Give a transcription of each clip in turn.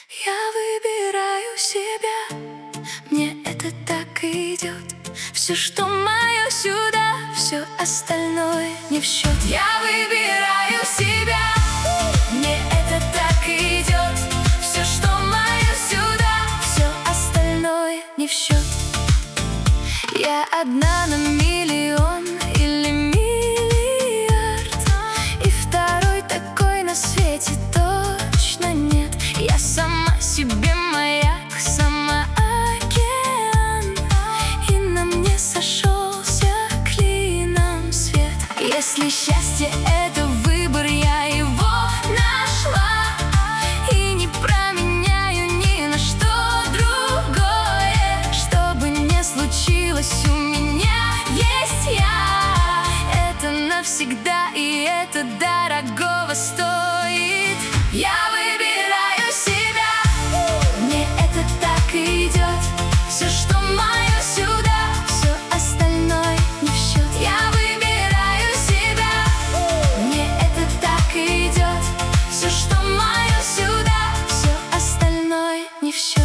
Я выбираю себя, мне это так идет. Все, что мое, сюда, все остальное не в счет. Я выбираю себя, мне это так идет. Все, что мое, сюда, все остальное не в счет. Я одна на миллион или миллиард, и второй такой на свете точно нет. Я сама себе маяк, сама океан, и на мне сошелся клином свет. Если счастье — это выбор, я его нашла, и не променяю ни на что другое. Что бы ни случилось, у меня есть я. Это навсегда, и это дорогого стоит. Я выбираю себя, мне это так идет. Все, что мое, сюда, все остальное не в счет. Я выбираю себя, мне это так идет. Все, что мое, сюда, все остальное не в счет.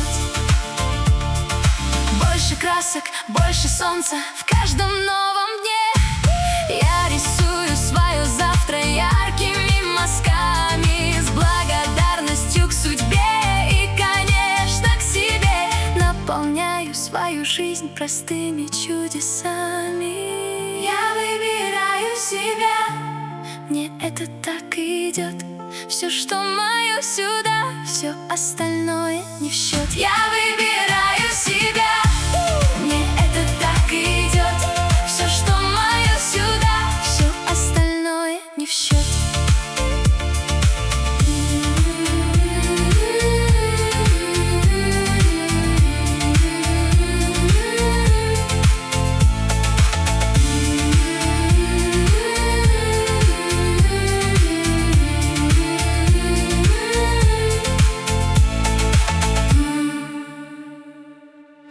Больше красок, больше солнца в каждом новом дне. Я рисую свое завтра яркими мазками, с благодарностью к судьбе и, конечно, к себе. Наполняю свою жизнь простыми чудесами. Я выбираю себя, мне это так идет. Все, что мое, сюда, все остальное не в счет. Я выбираю